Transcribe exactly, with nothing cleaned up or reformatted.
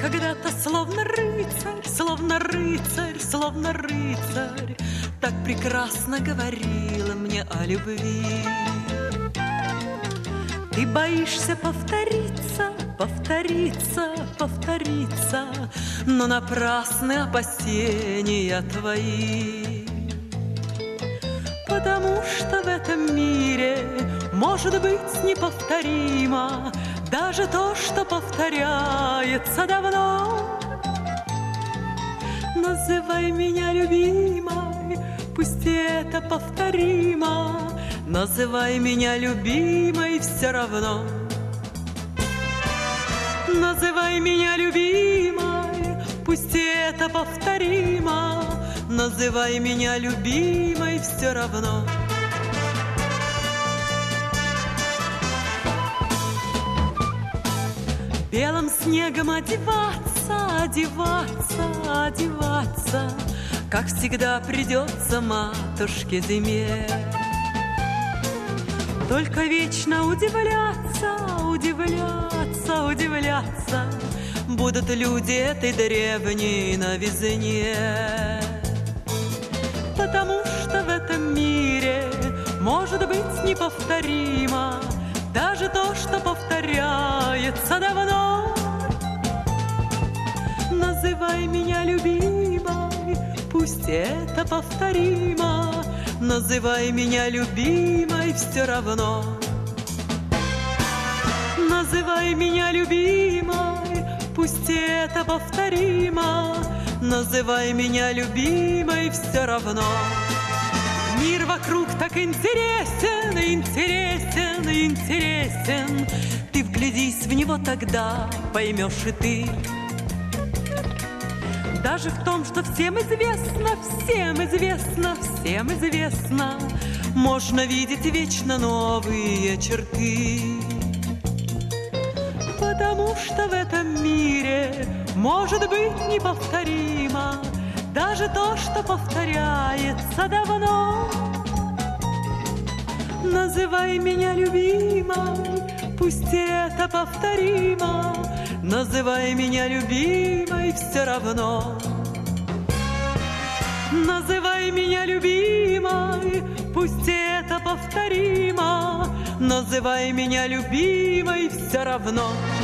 когда-то словно рыцарь, словно рыцарь, словно рыцарь, так прекрасно говорила мне о любви. Ты боишься повториться, повториться, повториться, но напрасны опасения твои. Потому что в этом мире может быть неповторимо даже то, что повторяется давно. Называй меня любимой, пусть это повторимо. Называй меня любимой все равно. Называй меня любимой, пусть это повторимо. Называй меня любимой все равно. Белым снегом одеваться, одеваться, одеваться, как всегда придется матушке зиме. Только вечно удивляться, удивляться, удивляться будут люди этой древней новизне. Потому что в этом мире может быть неповторимо даже то, что повторяется давно. Называй меня любимой, пусть это повторимо. Называй меня любимой все равно. Называй меня любимой, пусть это повторимо. Называй меня любимой все равно. Мир вокруг так интересен, интересен, интересен. Ты вглядись в него, тогда поймешь и ты. Даже в том, что всем известно, всем известно, всем известно, можно видеть вечно новые черты. Потому что в этом мире может быть неповторимо даже то, что повторяется давно. Называй меня любимой, пусть это повторимо. Называй меня любимой все равно. Называй меня любимой, пусть это повторимо. Называй меня любимой все равно.